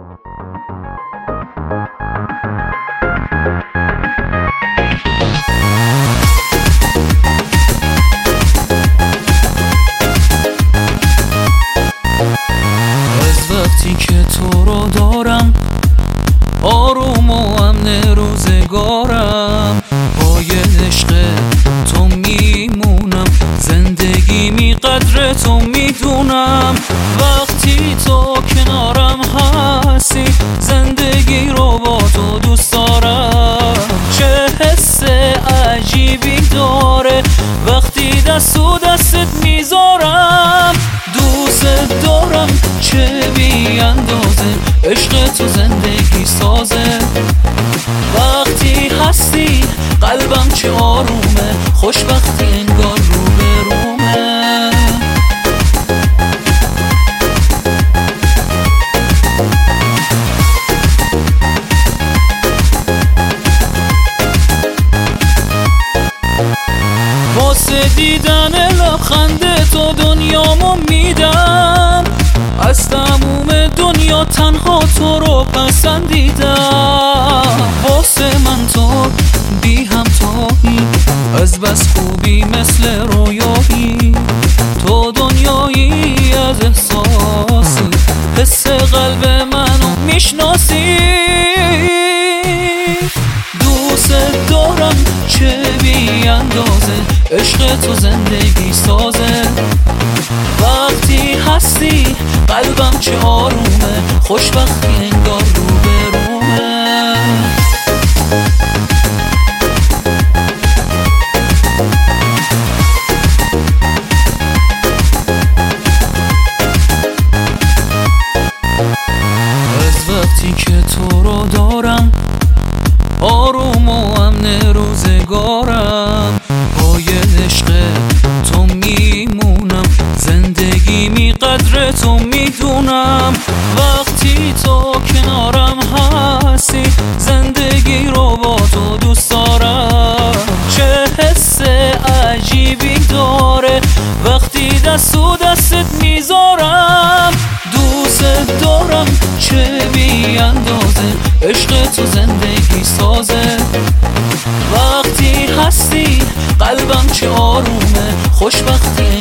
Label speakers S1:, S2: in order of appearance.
S1: از وقتی که تو رو دارم آروم و امن روزگارم، پای عشق تو میمونم، زندگی قدر تو میدونم. وقتی تو کنارم هستی زندگی رو با تو دوست دارم. چه حس عجیبی داره وقتی دست و دستت میذارم. دوست دارم چه بی اندازه عشق تو زندگی سازه. وقتی هستی قلبم چه آرومه، خوشبختی انگار رو به رومه. واسه دیدن لبخند تو دنیامو میدم، از تموم دنیا تنها تو رو پسندیدم. واسه من تو بی همتایی، از بس خوبی مثل رویایی. تو دنیایی از احساسی، حس قلب منو میشناسی. دوست دارم چه بی اندازه عشق تو زندگی سازه. وقتی هستی قلبم چه آرومه، خوشبختی انگار رو به رومه. از وقتی که تو رو دارم آروم و امن روزگارم، پای عشق تو میمونم، زندگی قدر تو میدونم. وقتی تو کنارم هستی زندگی رو با تو دوست دارم. چه حس عجیبی داره وقتی دست و دستت میذارم. دوست دارم چه بی اندازه عشق تو زندگی سازه. وقتی هستی قلبم چه آرومه، خوشبختی